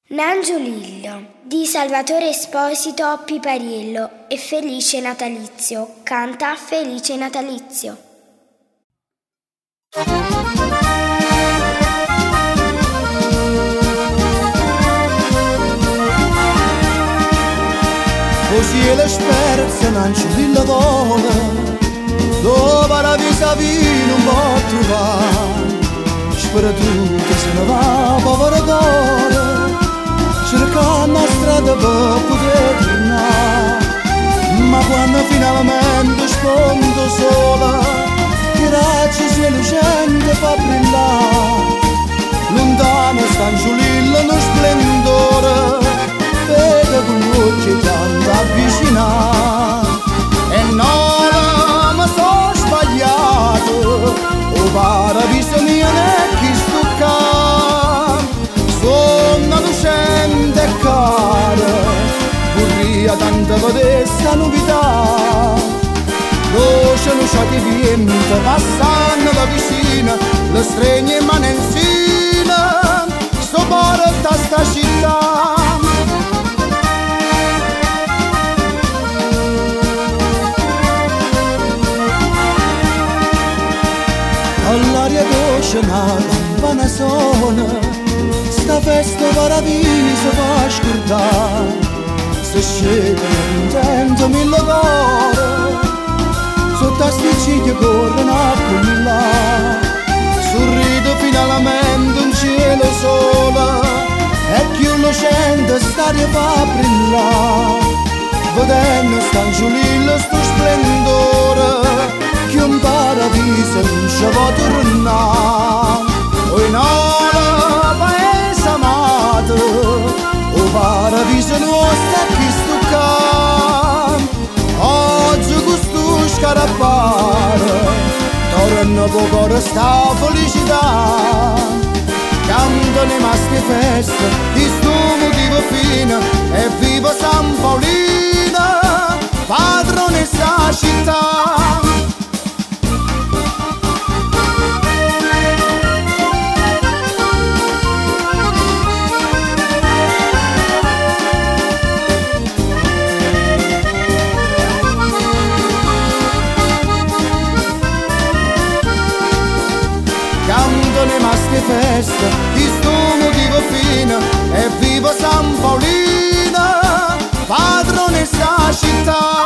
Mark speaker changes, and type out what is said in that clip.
Speaker 1: Nangiolillo di Salvatore Esposito Pipariello e Felice Natalizio. Canta Felice Natalizio.
Speaker 2: Così è le speranze Nangiolillo vola, dove la vita non può trovare. Spera tu che se ne va, povero cuore, cerca la strada per poter tornare. Ma quando finalmente sfondo sola, i raggi si lucente fa brillare. Lontano sta Nangiolillo uno splendore, vede con gli occhi tanto avvicinare. E no, ma sono sbagliato, o paradiso mio ne chi stucca. Sono lucente e cara, vorrei tanto vedere sta novità. Luce che viene, passando da vicino, le stregne manenzine, sto porta sta città. All'aria dolce una campana suona, sta festa paradiso fa scordare. Se scende intendo mille cuore, sotto a sti ciglia corrono a pullare. Sorrido finalmente un cielo sole, e più lucente staria fa brillare. Vedendo sta Nangiolillo sto splendore, che un paradiso non ci può tornare. Oi no, paese amato, o paradiso nostro chi stucca. Oggi questo scarappare, torna poco sta felicità. Cantano i maschi feste, di sto motivo fine, e viva San Paolino, padrone sta città. Cantano i maschi feste, di sto motivo fine, e viva San Paolino, padrone sta città.